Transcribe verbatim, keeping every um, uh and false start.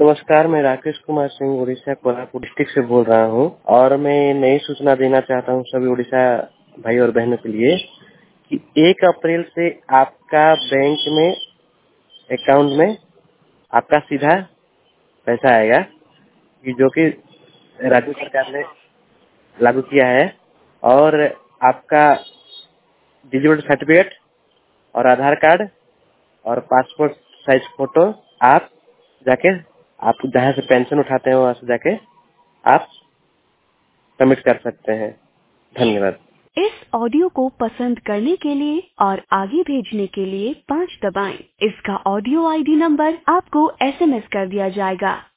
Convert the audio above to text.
नमस्कार, मैं राकेश कुमार सिंह उड़ीसा कोल्हापुर डिस्ट्रिक्ट से बोल रहा हूं और मैं नई सूचना देना चाहता हूं सभी उड़ीसा भाई और बहनों के लिए कि एक अप्रैल से आपका बैंक में अकाउंट में आपका सीधा पैसा आएगा कि जो कि राज्य सरकार ने लागू किया है और आपका डिजिटल सर्टिफिकेट और आधार कार्ड और पासपोर्ट साइज फोटो आप जाके आप जहाँ से पेंशन उठाते हैं वहाँ से जाके आप सबमिट कर सकते हैं। धन्यवाद। इस ऑडियो को पसंद करने के लिए और आगे भेजने के लिए पाँच दबाएं। इसका ऑडियो आईडी नंबर आपको एसएमएस कर दिया जाएगा।